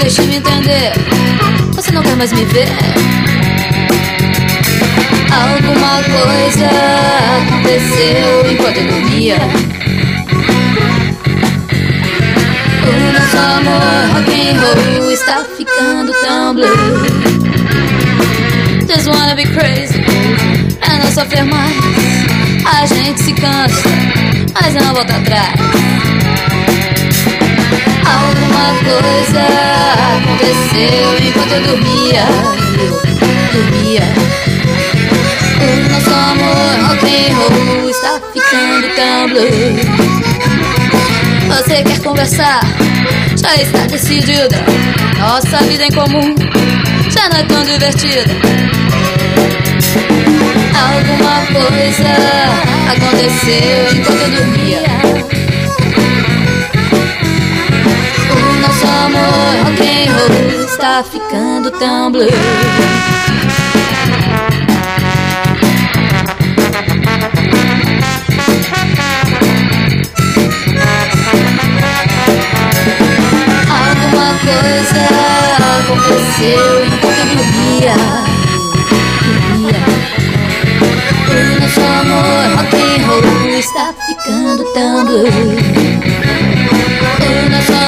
deixe-me entender. Você não quer mais me ver? Alguma coisa aconteceu enquanto eu dormia. O nosso amor rock and roll está ficando tão blue. Just wanna be crazy pra não sofrer mais. A gente se cansa, mas não volta atrás. Alguma coisa aconteceu enquanto eu dormia. O nosso amor rock and roll está ficando tão blue. Você quer conversar? Já está decidida. Nossa vida em comum já não é tão divertida. Alguma coisa aconteceu enquanto eu dormia. O nosso amor rock and roll está ficando tão blue. Alguma coisa aconteceu enquanto eu dormia. O nosso amor rock and roll está ficando tão blue. O nosso